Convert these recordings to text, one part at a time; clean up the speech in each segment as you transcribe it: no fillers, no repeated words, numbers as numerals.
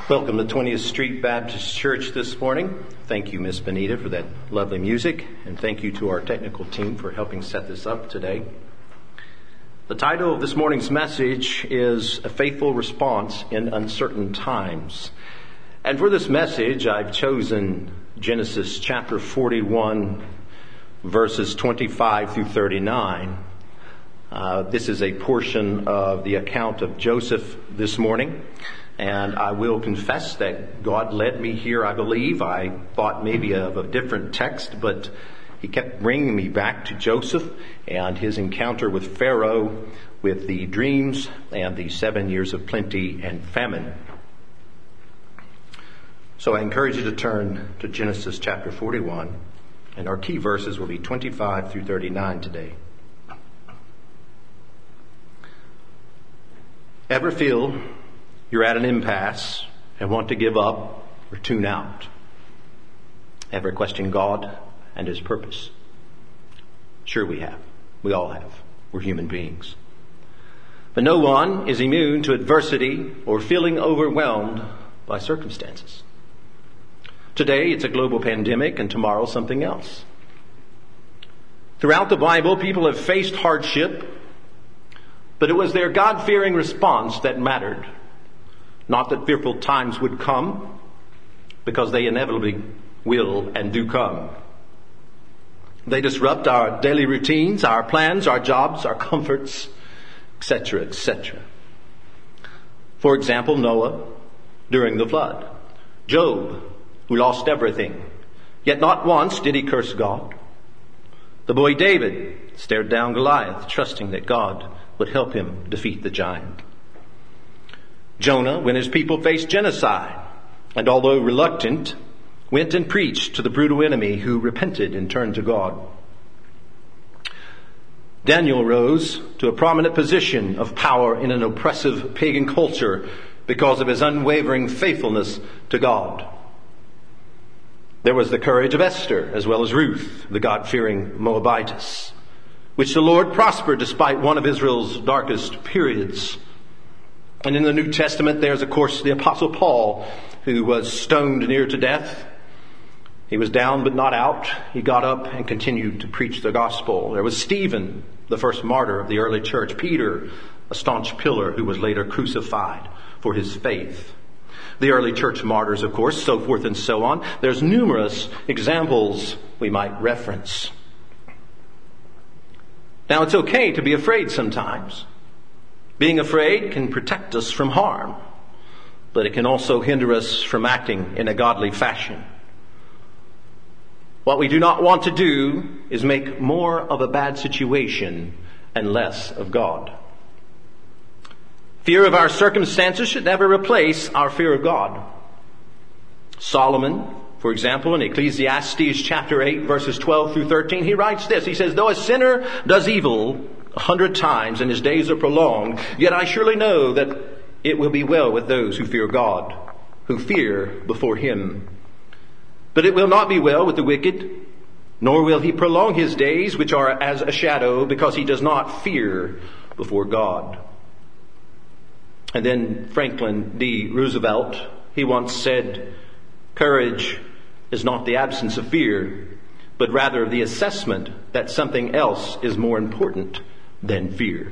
Welcome to 20th Street Baptist Church this morning. Thank you, Miss Benita, for that lovely music, and thank you to our technical team for helping set this up today. The title of this morning's message is A Faithful Response in Uncertain Times. And for this message, I've chosen Genesis chapter 41, verses 25 through 39. This is a portion of the account of Joseph this morning. And I will confess that God led me here, I believe. I thought maybe of a different text, but he kept bringing me back to Joseph and his encounter with Pharaoh, with the dreams and the 7 years of plenty and famine. So I encourage you to turn to Genesis chapter 41, and our key verses will be 25 through 39 today. Ever feel you're at an impasse and want to give up or tune out? Ever question God and His purpose? Sure we have. We all have. We're human beings. But no one is immune to adversity or feeling overwhelmed by circumstances. Today it's a global pandemic, and tomorrow something else. Throughout the Bible, people have faced hardship, but it was their God-fearing response that mattered. Not that fearful times would come, because they inevitably will and do come. They disrupt our daily routines, our plans, our jobs, our comforts, etc., etc. For example, Noah during the flood. Job, who lost everything, yet not once did he curse God. The boy David stared down Goliath, trusting that God would help him defeat the giant. Jonah, when his people faced genocide, and although reluctant, went and preached to the brutal enemy who repented and turned to God. Daniel rose to a prominent position of power in an oppressive pagan culture because of his unwavering faithfulness to God. There was the courage of Esther, as well as Ruth, the God-fearing Moabitess, which the Lord prospered despite one of Israel's darkest periods. And in the New Testament, there's, of course, the Apostle Paul, who was stoned near to death. He was down but not out. He got up and continued to preach the gospel. There was Stephen, the first martyr of the early church. Peter, a staunch pillar who was later crucified for his faith. The early church martyrs, of course, so forth and so on. There's numerous examples we might reference. Now, it's okay to be afraid sometimes. Being afraid can protect us from harm, but it can also hinder us from acting in a godly fashion. What we do not want to do is make more of a bad situation and less of God. Fear of our circumstances should never replace our fear of God. Solomon, for example, in Ecclesiastes chapter 8, verses 12 through 13, he writes this. He says, "Though a sinner does evil 100 times and his days are prolonged, yet I surely know that it will be well with those who fear God, who fear before Him. But it will not be well with the wicked, nor will he prolong his days, which are as a shadow, because he does not fear before God." And then Franklin D. Roosevelt, he once said, "Courage is not the absence of fear, but rather the assessment that something else is more important than fear."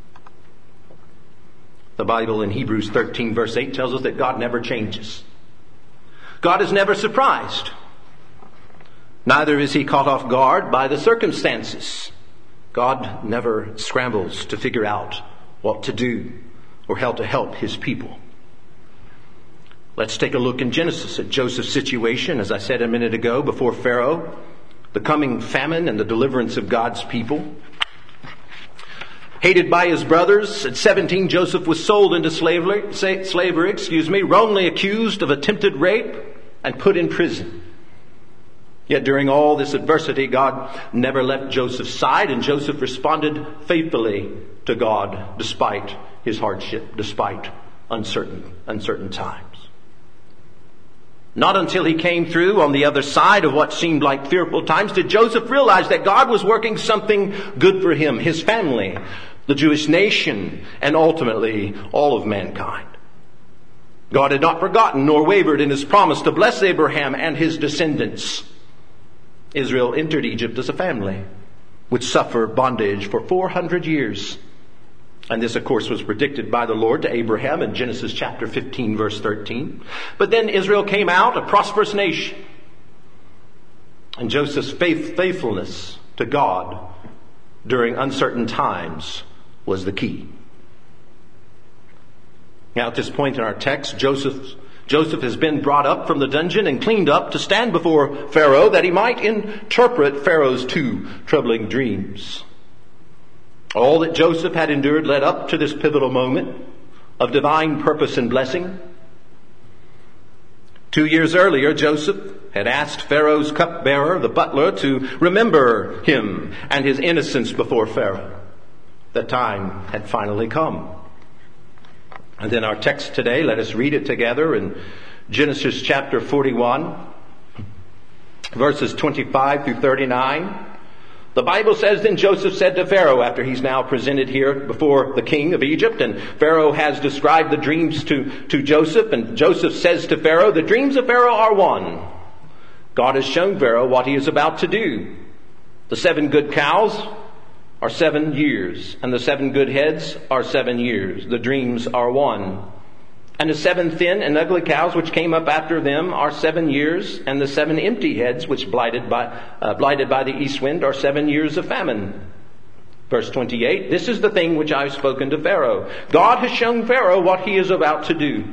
The Bible in Hebrews 13 verse 8 tells us that God never changes. God is never surprised. Neither is He caught off guard by the circumstances. God never scrambles to figure out what to do or how to help His people. Let's take a look in Genesis at Joseph's situation, as I said a minute ago, before Pharaoh, the coming famine and the deliverance of God's people. Hated by his brothers, at 17 Joseph was sold into slavery, wrongly accused of attempted rape and put in prison. Yet during all this adversity, God never left Joseph's side, and Joseph responded faithfully to God despite his hardship, despite uncertain times. Not until he came through on the other side of what seemed like fearful times did Joseph realize that God was working something good for him, his family, the Jewish nation, and ultimately all of mankind. God had not forgotten nor wavered in his promise to bless Abraham and his descendants. Israel entered Egypt as a family, would suffer bondage for 400 years. And this, of course, was predicted by the Lord to Abraham in Genesis chapter 15, verse 13. But then Israel came out a prosperous nation. And Joseph's faithfulness to God during uncertain times was the key. Now, at this point in our text, Joseph has been brought up from the dungeon and cleaned up to stand before Pharaoh that he might interpret Pharaoh's 2 troubling dreams. All that Joseph had endured led up to this pivotal moment of divine purpose and blessing. 2 years earlier, Joseph had asked Pharaoh's cupbearer, the butler, to remember him and his innocence before Pharaoh. The time had finally come. And then our text today, let us read it together in Genesis chapter 41, verses 25 through 39. The Bible says, then Joseph said to Pharaoh, after he's now presented here before the king of Egypt, and Pharaoh has described the dreams to Joseph, and Joseph says to Pharaoh, the dreams of Pharaoh are one. God has shown Pharaoh what he is about to do. The 7 good cows are 7 years, and the 7 good heads are 7 years. The dreams are one. And the 7 thin and ugly cows which came up after them are 7 years, and the 7 empty heads which blighted by the east wind are 7 years of famine. Verse 28, this is the thing which I have spoken to Pharaoh. God has shown Pharaoh what he is about to do.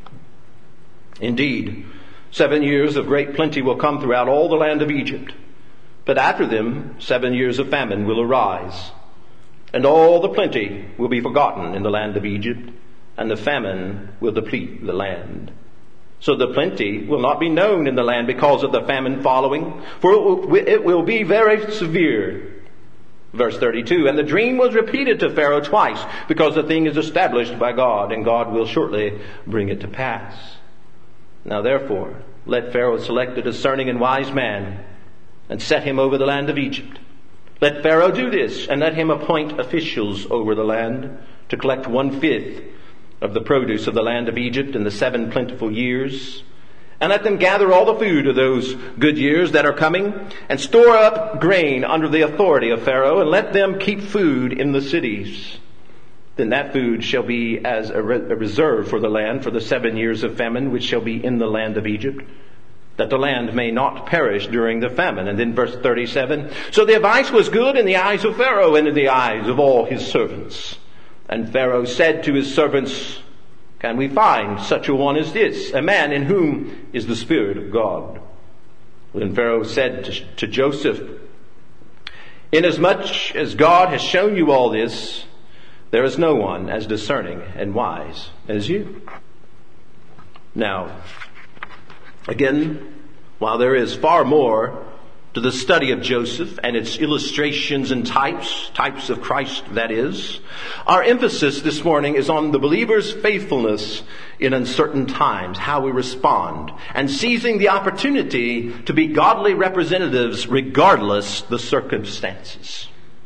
Indeed, 7 years of great plenty will come throughout all the land of Egypt. But after them, 7 years of famine will arise, and all the plenty will be forgotten in the land of Egypt, and the famine will deplete the land. So the plenty will not be known in the land because of the famine following, for it will be very severe. Verse 32, and the dream was repeated to Pharaoh twice, because the thing is established by God, and God will shortly bring it to pass. Now therefore, let Pharaoh select a discerning and wise man, and set him over the land of Egypt. Let Pharaoh do this, and let him appoint officials over the land to collect 1/5 of the produce of the land of Egypt in the 7 plentiful years. And let them gather all the food of those good years that are coming, and store up grain under the authority of Pharaoh, and let them keep food in the cities. Then that food shall be as a reserve for the land for the 7 years of famine which shall be in the land of Egypt, that the land may not perish during the famine. And then verse 37, so the advice was good in the eyes of Pharaoh and in the eyes of all his servants. And Pharaoh said to his servants, can we find such a one as this, a man in whom is the Spirit of God? Then Pharaoh said to Joseph, inasmuch as God has shown you all this, there is no one as discerning and wise as you. Now, again, while there is far more to the study of Joseph and its illustrations and types of Christ that is, our emphasis this morning is on the believer's faithfulness in uncertain times, how we respond, and seizing the opportunity to be godly representatives regardless the circumstances.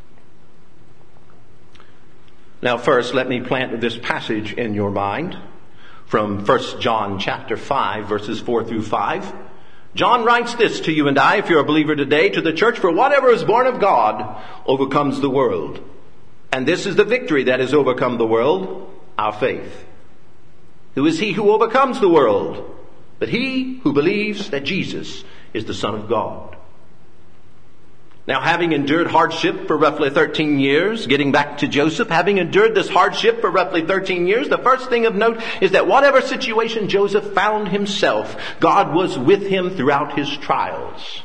Now first, let me plant this passage in your mind from 1 John chapter 5, verses 4 through 5. John writes this to you and I, if you're a believer today, to the church, for whatever is born of God overcomes the world. And this is the victory that has overcome the world, our faith. Who is he who overcomes the world? But he who believes that Jesus is the Son of God. Now, having endured hardship for roughly 13 years, getting back to Joseph, having endured this hardship for roughly 13 years, the first thing of note is that whatever situation Joseph found himself, God was with him throughout his trials.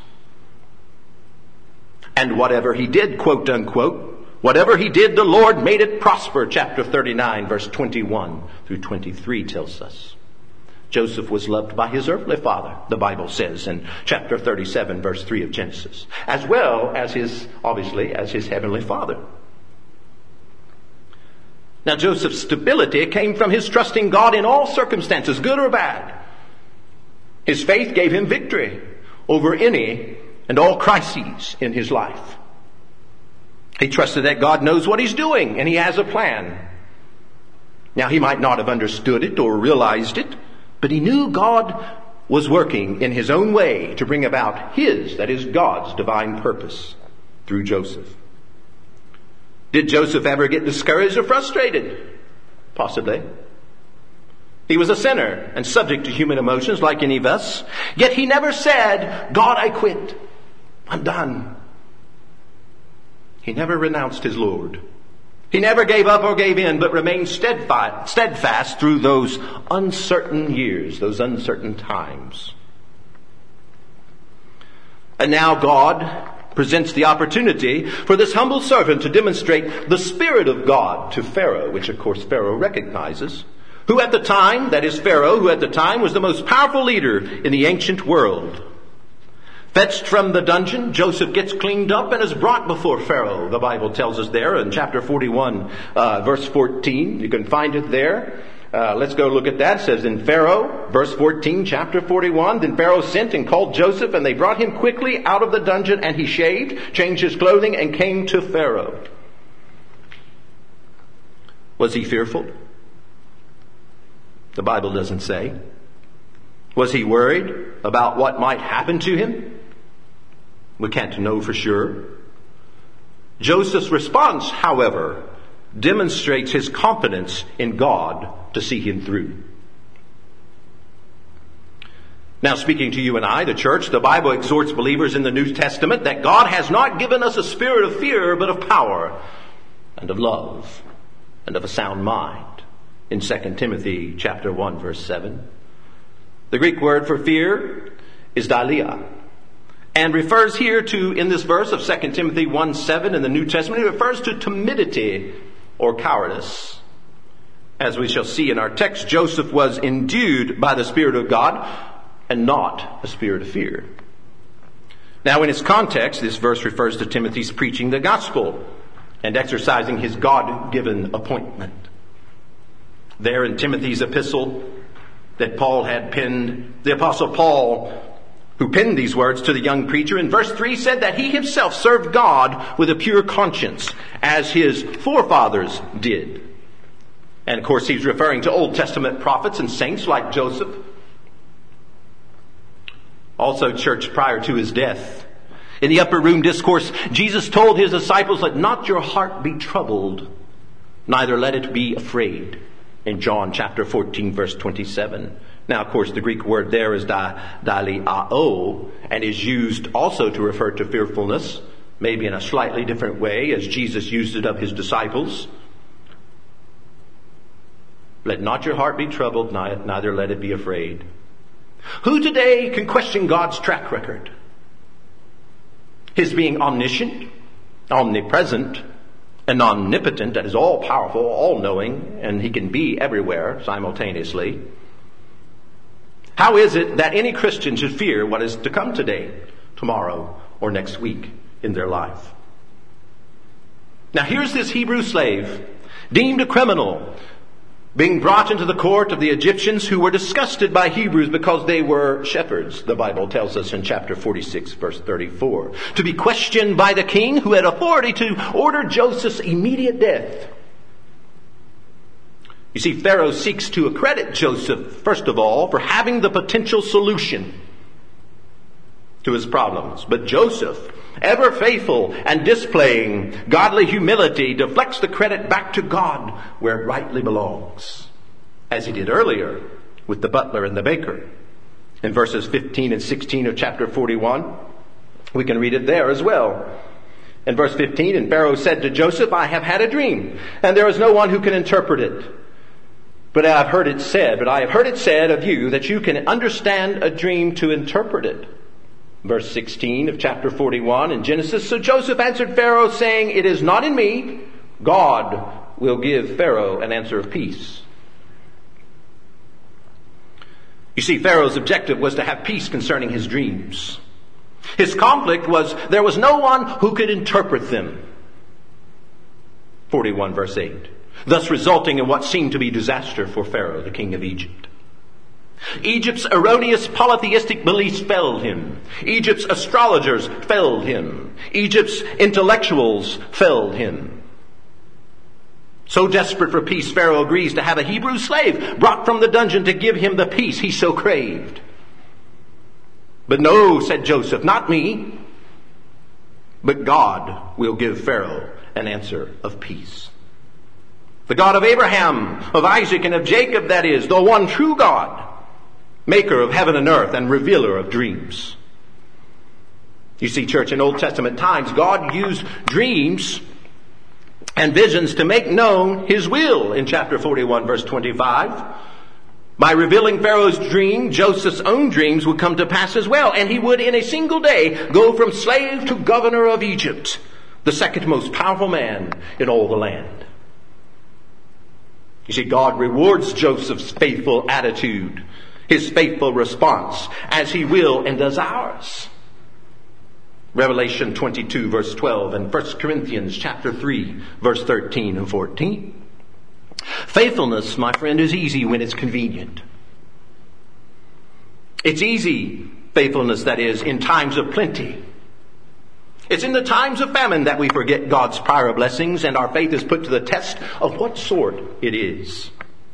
And whatever he did, quote unquote, whatever he did, the Lord made it prosper. Chapter 39, verse 21 through 23 tells us. Joseph was loved by his earthly father, the Bible says in chapter 37, verse 3 of Genesis, as well as his heavenly father. Now, Joseph's stability came from his trusting God in all circumstances, good or bad. His faith gave him victory over any and all crises in his life. He trusted that God knows what he's doing and he has a plan. Now, he might not have understood it or realized it, But he knew God was working in his own way to bring about his, that is God's, divine purpose through Joseph. Did Joseph ever get discouraged or frustrated? Possibly. He was a sinner and subject to human emotions like any of us. Yet he never said, God, I quit. I'm done. He never renounced his Lord. He never gave up or gave in, but remained steadfast through those uncertain years, those uncertain times. And now God presents the opportunity for this humble servant to demonstrate the Spirit of God to Pharaoh, which of course Pharaoh recognizes, who at the time, that is Pharaoh, who at the time was the most powerful leader in the ancient world. Fetched from the dungeon, Joseph gets cleaned up and is brought before Pharaoh. The Bible tells us there in chapter 41, verse 14. You can find it there. Let's go look at that. It says in Pharaoh, verse 14, chapter 41, then Pharaoh sent and called Joseph, and they brought him quickly out of the dungeon, and he shaved, changed his clothing, and came to Pharaoh. Was he fearful? The Bible doesn't say. Was he worried about what might happen to him? We can't know for sure. Joseph's response, however, demonstrates his confidence in God to see him through. Now, speaking to you and I, the church, the Bible exhorts believers in the New Testament that God has not given us a spirit of fear, but of power and of love and of a sound mind. In 2 Timothy chapter 1, verse 7. The Greek word for fear is dalia, and refers here to, in this verse of 2 Timothy 1:7 in the New Testament, it refers to timidity or cowardice. As we shall see in our text, Joseph was endued by the Spirit of God and not a spirit of fear. Now, in its context, this verse refers to Timothy's preaching the gospel and exercising his God-given appointment. There in Timothy's epistle that Paul had penned, the Apostle Paul, who penned these words to the young preacher, in verse 3 said that he himself served God with a pure conscience, as his forefathers did. And of course he's referring to Old Testament prophets and saints like Joseph. Also, church, prior to his death, in the upper room discourse, Jesus told his disciples, let not your heart be troubled, neither let it be afraid. In John chapter 14, verse 27. Now, of course, the Greek word there is daliao, and is used also to refer to fearfulness, maybe in a slightly different way, as Jesus used it of his disciples. Let not your heart be troubled, neither let it be afraid. Who today can question God's track record? His being omniscient, omnipresent, and omnipotent, that is all powerful, all knowing, and he can be everywhere simultaneously. How is it that any Christian should fear what is to come today, tomorrow, or next week in their life? Now here's this Hebrew slave, deemed a criminal, being brought into the court of the Egyptians, who were disgusted by Hebrews because they were shepherds, the Bible tells us in chapter 46, verse 34. To be questioned by the king, who had authority to order Joseph's immediate death. You see, Pharaoh seeks to accredit Joseph, first of all, for having the potential solution to his problems. But Joseph, ever faithful and displaying godly humility, deflects the credit back to God where it rightly belongs, as he did earlier with the butler and the baker. In verses 15 and 16 of chapter 41, we can read it there as well. In verse 15, and Pharaoh said to Joseph, I have had a dream, and there is no one who can interpret it. But I have heard it said of you that you can understand a dream to interpret it. Verse 16 of chapter 41 in Genesis. So Joseph answered Pharaoh, saying, it is not in me. God will give Pharaoh an answer of peace. You see, Pharaoh's objective was to have peace concerning his dreams. His conflict was there was no one who could interpret them. 41 verse 8. Thus resulting in what seemed to be disaster for Pharaoh, the king of Egypt. Egypt's erroneous polytheistic beliefs failed him. Egypt's astrologers failed him. Egypt's intellectuals failed him. So desperate for peace, Pharaoh agrees to have a Hebrew slave brought from the dungeon to give him the peace he so craved. But no, said Joseph, not me, but God will give Pharaoh an answer of peace. The God of Abraham, of Isaac, and of Jacob, that is, the one true God, maker of heaven and earth and revealer of dreams. You see, church, in Old Testament times, God used dreams and visions to make known His will. In chapter 41, verse 25, by revealing Pharaoh's dream, Joseph's own dreams would come to pass as well, and he would in a single day go from slave to governor of Egypt, the second most powerful man in all the land. You see, God rewards Joseph's faithful attitude, his faithful response, as He will and does ours. Revelation 22 verse 12 and 1 Corinthians chapter 3 verse 13 and 14. Faithfulness, my friend, is easy when it's convenient. It's easy, faithfulness that is, in times of plenty. It's in the times of famine that we forget God's prior blessings and our faith is put to the test of what sort it is.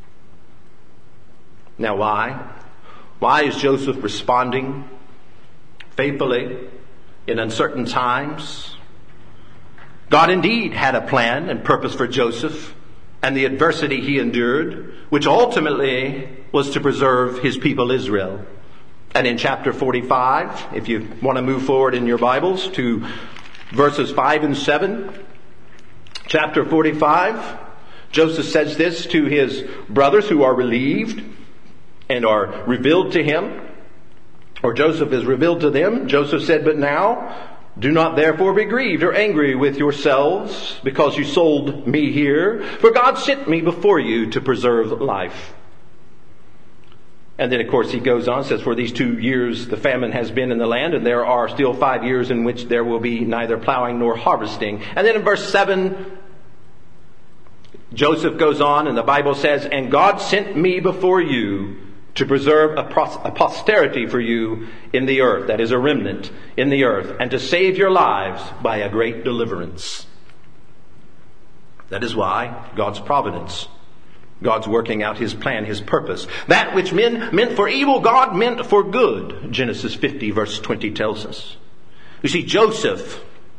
Now why? Why is Joseph responding faithfully in uncertain times? God indeed had a plan and purpose for Joseph and the adversity he endured, which ultimately was to preserve His people Israel. And in chapter 45, if you want to move forward in your Bibles to verses 5 and 7, chapter 45, Joseph says this to his brothers who are relieved and are revealed to him, or Joseph is revealed to them. Joseph said, "But now, do not therefore be grieved or angry with yourselves because you sold me here, for God sent me before you to preserve life." And then, of course, he goes on, says, "For these 2 years the famine has been in the land, and there are still 5 years in which there will be neither plowing nor harvesting." And then in verse 7, Joseph goes on, and the Bible says, "And God sent me before you to preserve a posterity for you in the earth," that is, a remnant in the earth, "and to save your lives by a great deliverance." That is why God's providence, God's working out His plan, His purpose. That which men meant for evil, God meant for good. Genesis 50 verse 20 tells us. You see, Joseph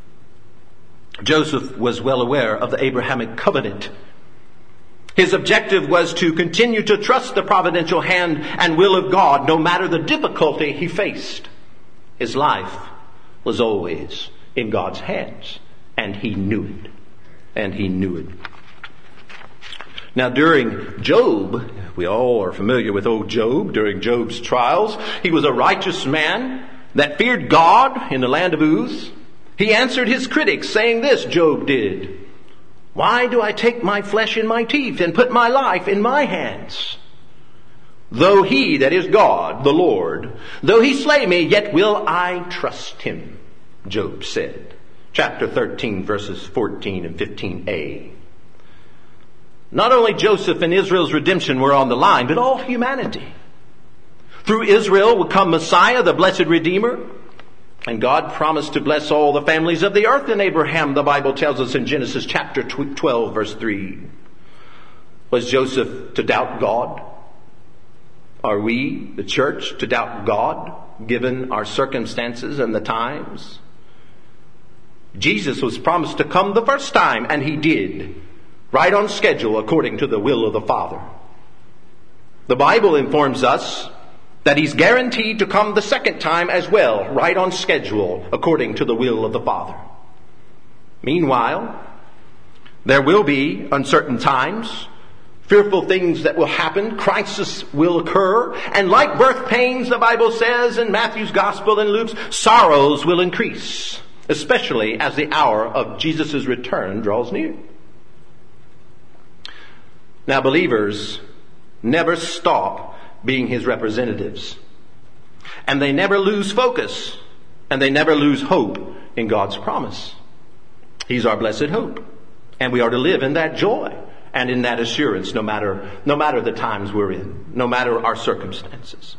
was well aware of the Abrahamic covenant. His objective was to continue to trust the providential hand and will of God no matter the difficulty he faced. His life was always in God's hands, and he knew it. And he knew it. Now during Job, we all are familiar with old Job, during Job's trials, he was a righteous man that feared God in the land of Uz. He answered his critics saying this, Job did, "Why do I take my flesh in my teeth and put my life in my hands? Though He, that is God, the Lord, though He slay me, yet will I trust Him," Job said. Chapter 13 verses 14 and 15a. Not only Joseph and Israel's redemption were on the line, but all humanity. Through Israel would come Messiah, the blessed Redeemer. And God promised to bless all the families of the earth in Abraham, the Bible tells us in Genesis chapter 12 verse 3. Was Joseph to doubt God? Are we, the church, to doubt God, given our circumstances and the times? Jesus was promised to come the first time, and He did. Right on schedule according to the will of the Father. The Bible informs us that He's guaranteed to come the second time as well, right on schedule according to the will of the Father. Meanwhile, there will be uncertain times, fearful things that will happen, crisis will occur, and like birth pains, the Bible says in Matthew's Gospel and Luke's, sorrows will increase, especially as the hour of Jesus' return draws near. Now, believers never stop being His representatives. And they never lose focus. And they never lose hope in God's promise. He's our blessed hope. And we are to live in that joy and in that assurance no matter the times we're in, no matter our circumstances.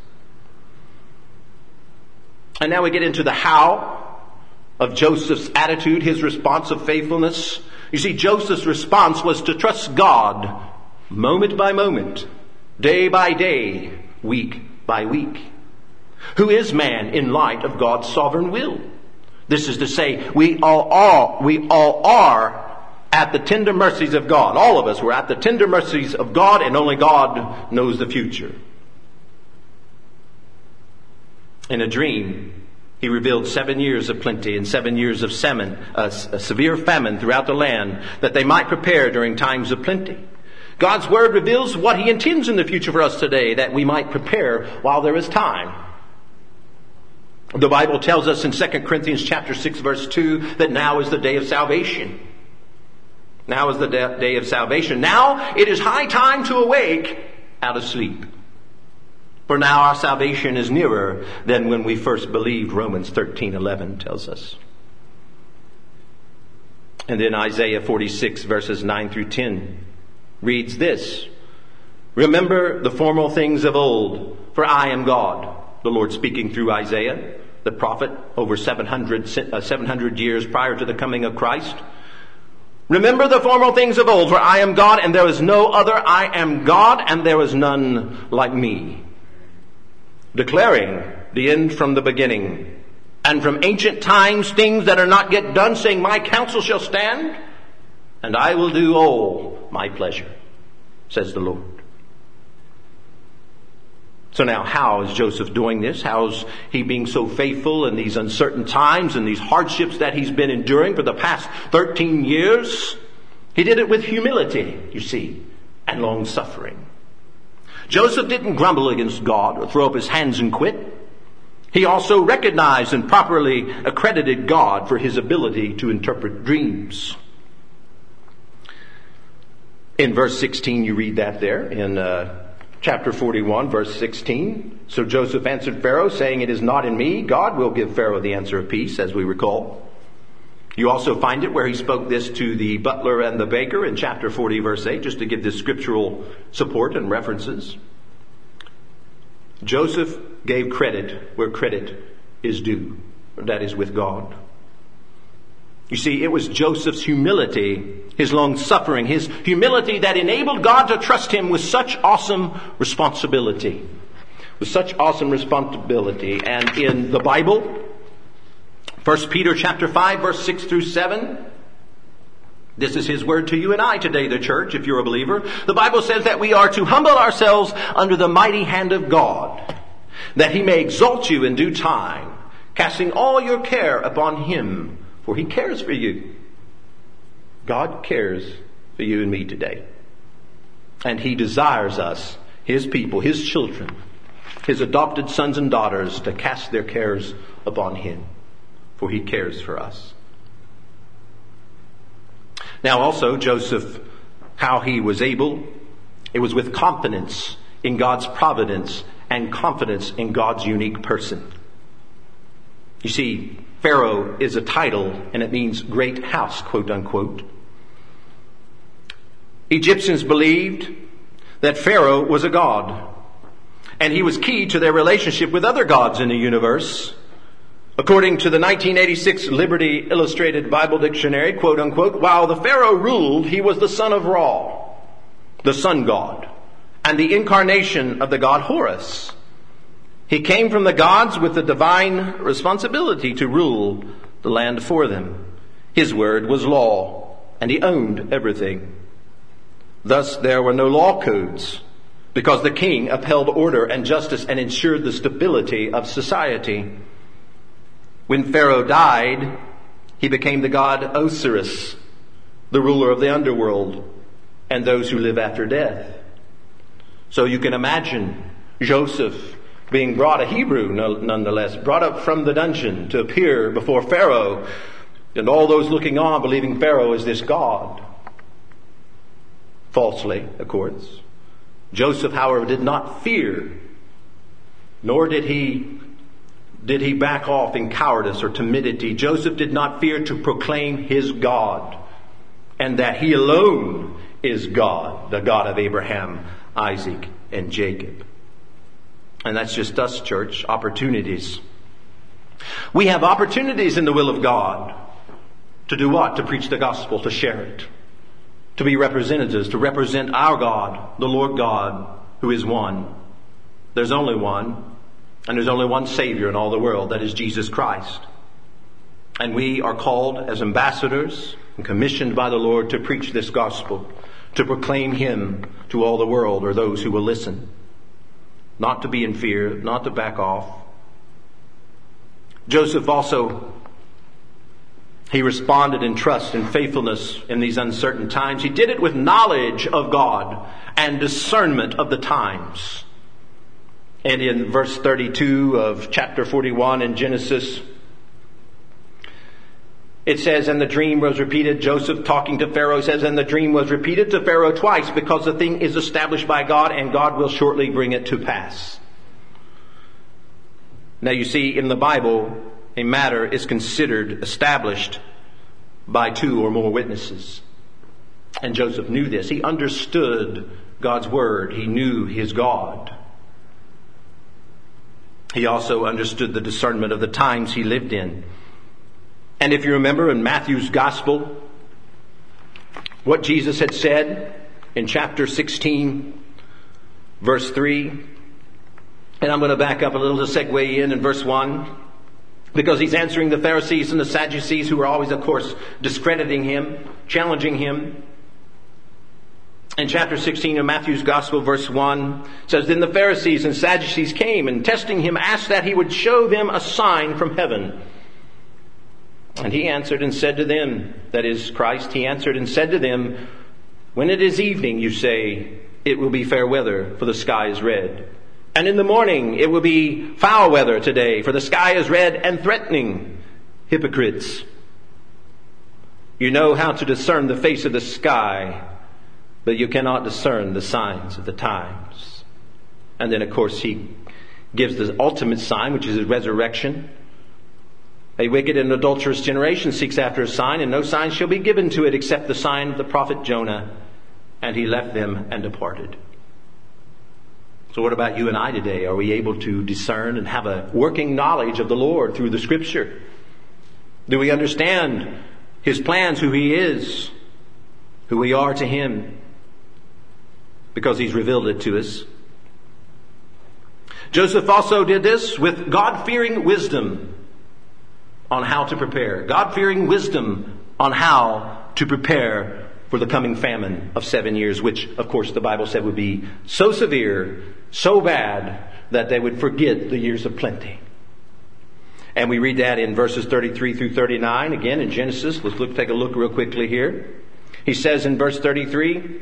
And now we get into the how of Joseph's attitude, his response of faithfulness. You see, Joseph's response was to trust God moment by moment, day by day, week by week. Who is man in light of God's sovereign will? This is to say, we all are at the tender mercies of God. All of us were at the tender mercies of God, and only God knows the future. In a dream, he revealed 7 years of plenty and 7 years of a severe famine throughout the land, that they might prepare during times of plenty. God's word reveals what he intends in the future for us today, that we might prepare while there is time. The Bible tells us in 2 Corinthians chapter 6 verse 2 that now is the day of salvation. Now is the day of salvation. Now it is high time to awake out of sleep. For now our salvation is nearer than when we first believed, Romans 13:11 tells us. And then Isaiah 46 verses 9 through 10 reads this: Remember the former things of old, for I am God. The Lord speaking through Isaiah, the prophet, over 700 years prior to the coming of Christ. Remember the former things of old, for I am God, and there is no other. I am God, and there is none like me. Declaring the end from the beginning, and from ancient times things that are not yet done, saying, My counsel shall stand, and I will do all my pleasure, says the Lord. So now, how is Joseph doing this? How is he being so faithful in these uncertain times and these hardships that he's been enduring for the past 13 years? He did it with humility, you see, and long suffering. Joseph didn't grumble against God or throw up his hands and quit. He also recognized and properly accredited God for his ability to interpret dreams. In verse 16, you read that there in chapter 41, verse 16. So Joseph answered Pharaoh, saying, It is not in me. God will give Pharaoh the answer of peace, as we recall. You also find it where he spoke this to the butler and the baker in chapter 40, verse 8, just to give this scriptural support and references. Joseph gave credit where credit is due. That is with God. You see, it was Joseph's humility, his long suffering, his humility that enabled God to trust him with such awesome responsibility. With such awesome responsibility. And in the Bible, 1 Peter chapter 5, verse 6 through 7, this is his word to you and I today, the church, if you're a believer. The Bible says that we are to humble ourselves under the mighty hand of God, that he may exalt you in due time, casting all your care upon him, for he cares for you. God cares for you and me today. And he desires us, his people, his children, his adopted sons and daughters, to cast their cares upon him, for he cares for us. Now also, Joseph, how he was able, it was with confidence in God's providence and confidence in God's unique person. You see, Pharaoh is a title, and it means great house, quote unquote. Egyptians believed that Pharaoh was a god, and he was key to their relationship with other gods in the universe. According to the 1986 Liberty Illustrated Bible Dictionary, quote unquote, while the Pharaoh ruled, he was the son of Ra, the sun god, and the incarnation of the god Horus. He came from the gods with the divine responsibility to rule the land for them. His word was law, and he owned everything. Thus there were no law codes, because the king upheld order and justice and ensured the stability of society. When Pharaoh died, he became the god Osiris, the ruler of the underworld, and those who live after death. So you can imagine Joseph being brought, a Hebrew nonetheless, brought up from the dungeon to appear before Pharaoh, and all those looking on believing Pharaoh is this god. Falsely, of course. Joseph, however, did not fear, nor did he back off in cowardice or timidity. Joseph did not fear to proclaim his God, and that he alone is God, the God of Abraham, Isaac, and Jacob. And that's just us, church, opportunities. We have opportunities in the will of God. To do what? To preach the gospel, to share it. To be representatives, to represent our God, the Lord God, who is one. There's only one, and there's only one Savior in all the world, that is Jesus Christ. And we are called as ambassadors and commissioned by the Lord to preach this gospel, to proclaim Him to all the world, or those who will listen. Not to be in fear, not to back off. Joseph also, he responded in trust and faithfulness in these uncertain times. He did it with knowledge of God and discernment of the times. And in verse 32 of chapter 41 in Genesis, it says, and the dream was repeated. Joseph, talking to Pharaoh, says, and the dream was repeated to Pharaoh twice, because the thing is established by God, and God will shortly bring it to pass. Now you see, in the Bible, a matter is considered established by two or more witnesses. And Joseph knew this. He understood God's word. He knew his God. He also understood the discernment of the times he lived in. And if you remember in Matthew's Gospel, what Jesus had said in chapter 16, verse 3, and I'm going to back up a little to segue in verse 1, because he's answering the Pharisees and the Sadducees, who were always, of course, discrediting him, challenging him. In chapter 16 of Matthew's Gospel, verse 1, says, then the Pharisees and Sadducees came, and testing him, asked that he would show them a sign from heaven. And he answered and said to them, that is Christ, he answered and said to them, when it is evening, you say, it will be fair weather, for the sky is red. And in the morning, it will be foul weather today, for the sky is red and threatening. Hypocrites! You know how to discern the face of the sky, but you cannot discern the signs of the times. And then, of course, he gives the ultimate sign, which is his resurrection. A wicked and adulterous generation seeks after a sign, and no sign shall be given to it except the sign of the prophet Jonah. And he left them and departed. So what about you and I today? Are we able to discern and have a working knowledge of the Lord through the Scripture? Do we understand His plans, who He is, who we are to Him? Because He's revealed it to us. Joseph also did this with God-fearing wisdom on how to prepare. God-fearing wisdom on how to prepare for the coming famine of 7 years, which, of course, the Bible said would be so severe, so bad, that they would forget the years of plenty. And we read that in verses 33 through 39, again in Genesis. Let's take a look real quickly here. He says in verse 33,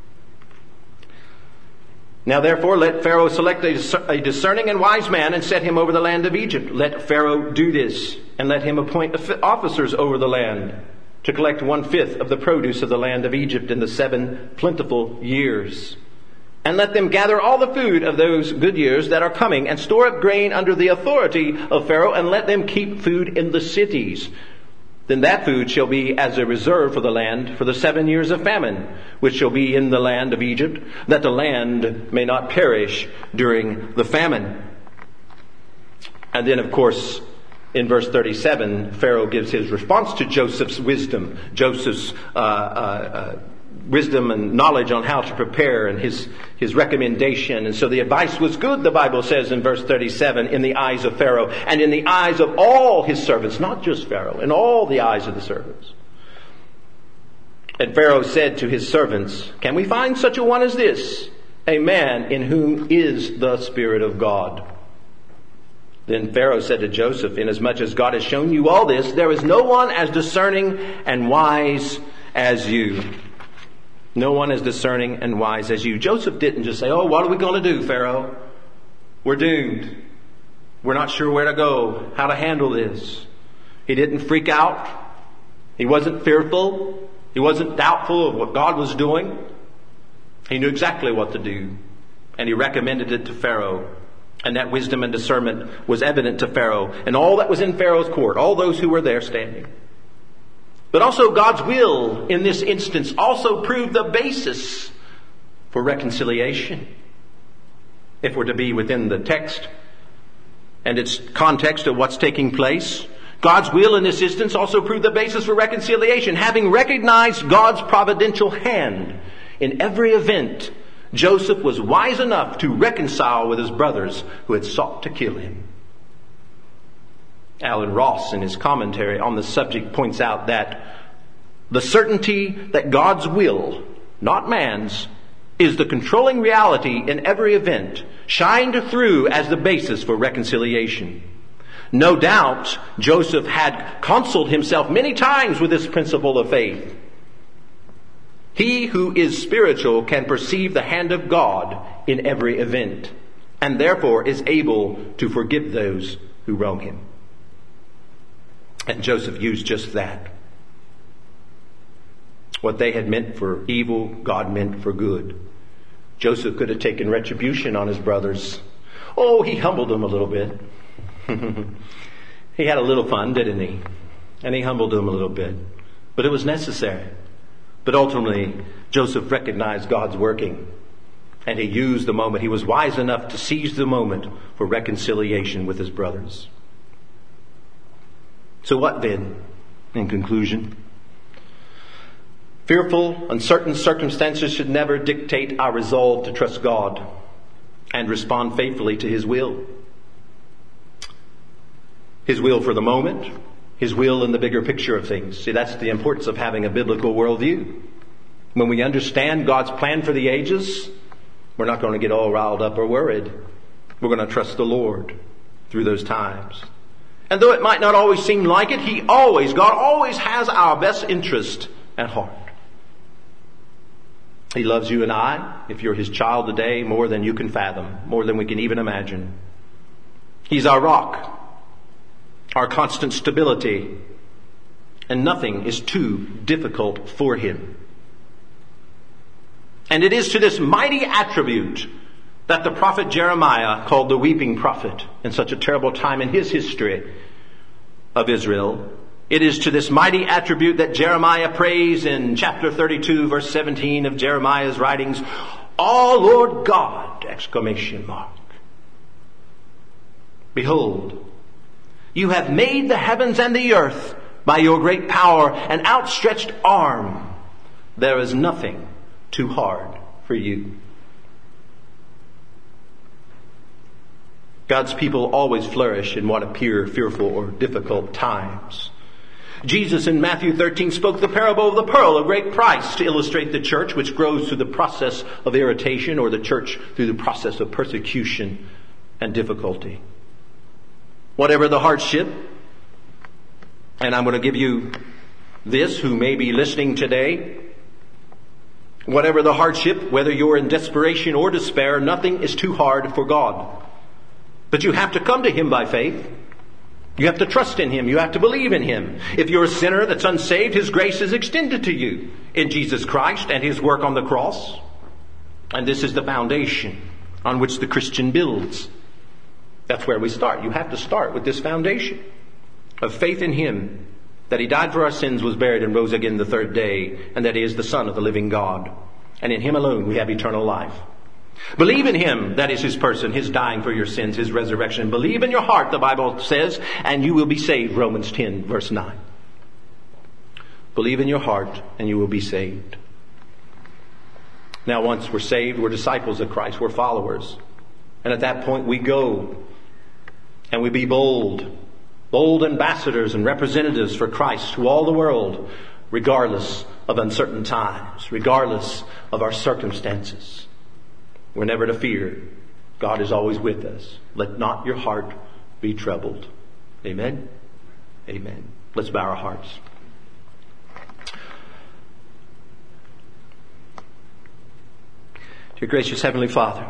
now therefore let Pharaoh select a discerning and wise man and set him over the land of Egypt. Let Pharaoh do this, and let him appoint officers over the land to collect 1/5 of the produce of the land of Egypt in the 7 plentiful years. And let them gather all the food of those good years that are coming, and store up grain under the authority of Pharaoh, and let them keep food in the cities. Then that food shall be as a reserve for the land for the 7 years of famine, which shall be in the land of Egypt, that the land may not perish during the famine. And then, of course, in verse 37, Pharaoh gives his response to Joseph's wisdom. Joseph's wisdom and knowledge on how to prepare, and his recommendation. And so the advice was good, the Bible says in verse 37, in the eyes of Pharaoh and in the eyes of all his servants, not just Pharaoh, in all the eyes of the servants. And Pharaoh said to his servants, can we find such a one as this, a man in whom is the Spirit of God? Then Pharaoh said to Joseph, inasmuch as God has shown you all this, there is no one as discerning and wise as you. No one as discerning and wise as you. Joseph didn't just say, oh, what are we going to do, Pharaoh? We're doomed. We're not sure where to go, how to handle this. He didn't freak out. He wasn't fearful. He wasn't doubtful of what God was doing. He knew exactly what to do. And he recommended it to Pharaoh. And that wisdom and discernment was evident to Pharaoh and all that was in Pharaoh's court, all those who were there standing. But also God's will in this instance also proved the basis for reconciliation. If we're to be within the text and its context of what's taking place, God's will in this instance also proved the basis for reconciliation. Having recognized God's providential hand in every event, Joseph was wise enough to reconcile with his brothers who had sought to kill him. Alan Ross, in his commentary on the subject, points out that the certainty that God's will, not man's, is the controlling reality in every event, shined through as the basis for reconciliation. No doubt, Joseph had counseled himself many times with this principle of faith. He who is spiritual can perceive the hand of God in every event, and therefore is able to forgive those who wrong him. And Joseph used just that. What they had meant for evil, God meant for good. Joseph could have taken retribution on his brothers. Oh, he humbled them a little bit. He had a little fun, didn't he? And he humbled them a little bit. But it was necessary. But ultimately, Joseph recognized God's working. And he used the moment. He was wise enough to seize the moment for reconciliation with his brothers. So what then, in conclusion? Fearful, uncertain circumstances should never dictate our resolve to trust God and respond faithfully to His will. His will for the moment, His will in the bigger picture of things. See, that's the importance of having a biblical worldview. When we understand God's plan for the ages, we're not going to get all riled up or worried. We're going to trust the Lord through those times. And though it might not always seem like it, God always has our best interest at heart. He loves you and I, if you're His child today, more than you can fathom, more than we can even imagine. He's our rock, our constant stability, and nothing is too difficult for Him. And it is to this mighty attribute that the prophet Jeremiah called the weeping prophet in such a terrible time in his history of Israel. It is to this mighty attribute that Jeremiah prays in chapter 32, verse 17 of Jeremiah's writings, "O Lord God!" exclamation mark. "Behold, you have made the heavens and the earth by your great power and outstretched arm. There is nothing too hard for you." God's people always flourish in what appear fearful or difficult times. Jesus in Matthew 13 spoke the parable of the pearl of great price to illustrate the church, which grows through the process of irritation, or the church through the process of persecution and difficulty. Whatever the hardship, and I'm going to give you this who may be listening today, whatever the hardship, whether you're in desperation or despair, nothing is too hard for God. But you have to come to Him by faith. You have to trust in Him. You have to believe in Him. If you're a sinner that's unsaved, His grace is extended to you in Jesus Christ and His work on the cross. And this is the foundation on which the Christian builds. That's where we start. You have to start with this foundation of faith in Him, that He died for our sins, was buried, and rose again the third day, and that He is the Son of the living God. And in Him alone we have eternal life. Believe in Him, that is His person, His dying for your sins, His resurrection. Believe in your heart, the Bible says, and you will be saved, Romans 10, verse 9. Believe in your heart and you will be saved. Now once we're saved, we're disciples of Christ, we're followers. And at that point we go and we be bold ambassadors and representatives for Christ to all the world, regardless of uncertain times, regardless of our circumstances. We're never to fear. God is always with us. Let not your heart be troubled. Amen? Amen. Let's bow our hearts. Dear gracious Heavenly Father,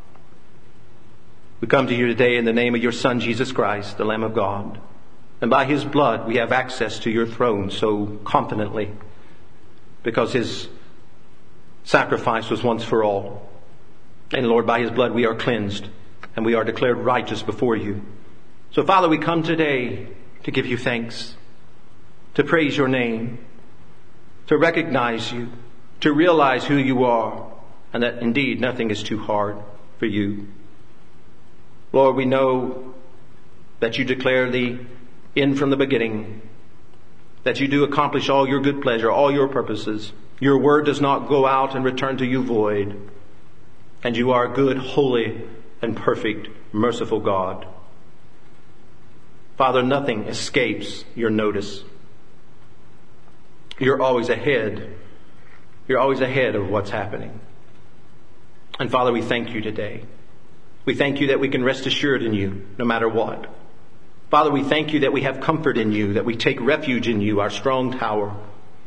we come to you today in the name of your Son, Jesus Christ, the Lamb of God. And by His blood we have access to your throne so confidently, because His sacrifice was once for all. And Lord, by His blood we are cleansed and we are declared righteous before you. So Father, we come today to give you thanks, to praise your name, to recognize you, to realize who you are, and that indeed nothing is too hard for you. Lord, we know that you declare the in from the beginning, that you do accomplish all your good pleasure, all your purposes. Your word does not go out and return to you void. And you are a good, holy, and perfect, merciful God. Father, nothing escapes your notice. You're always ahead. You're always ahead of what's happening. And Father, we thank you today. We thank you that we can rest assured in you no matter what. Father, we thank you that we have comfort in you, that we take refuge in you, our strong tower.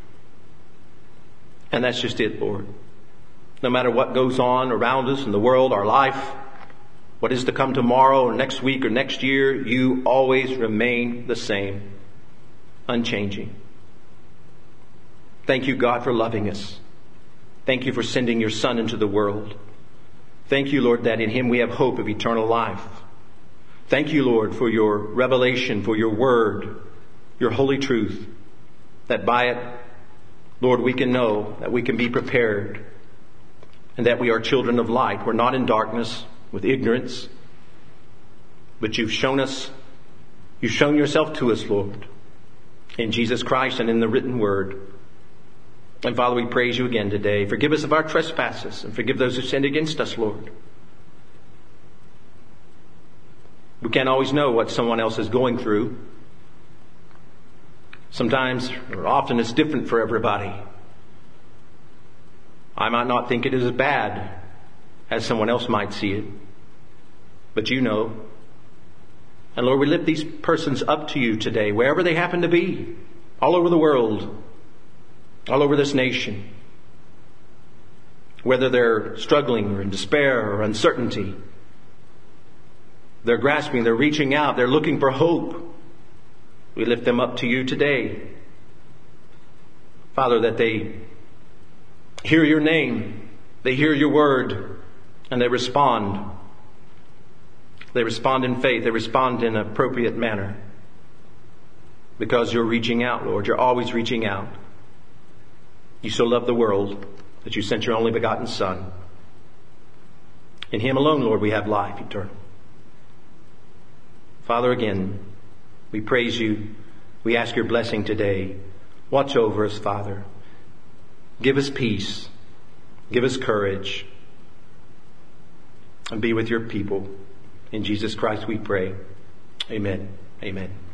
And that's just it, Lord. No matter what goes on around us in the world, our life, what is to come tomorrow or next week or next year, you always remain the same, unchanging. Thank you, God, for loving us. Thank you for sending your Son into the world. Thank you, Lord, that in him we have hope of eternal life. Thank you, Lord, for your revelation, for your word, your holy truth, that by it, Lord, we can know that we can be prepared and that we are children of light. We're not in darkness with ignorance, but you've shown yourself to us, Lord, in Jesus Christ and in the written word. And Father, we praise you again today. Forgive us of our trespasses and forgive those who sinned against us, Lord. We can't always know what someone else is going through. Sometimes, or often, it's different for everybody. I might not think it is as bad as someone else might see it, but you know. And Lord, we lift these persons up to you today, wherever they happen to be, all over the world, all over this nation. Whether they're struggling or in despair or uncertainty, they're grasping, they're reaching out, they're looking for hope. We lift them up to you today. Father, that they hear your name, they hear your word, and they respond. They respond in faith, they respond in an appropriate manner. Because you're reaching out, Lord, you're always reaching out. You so loved the world that you sent your only begotten Son. In him alone, Lord, we have life eternal. Father, again, we praise you. We ask your blessing today. Watch over us, Father. Give us peace. Give us courage. And be with your people. In Jesus Christ we pray. Amen. Amen.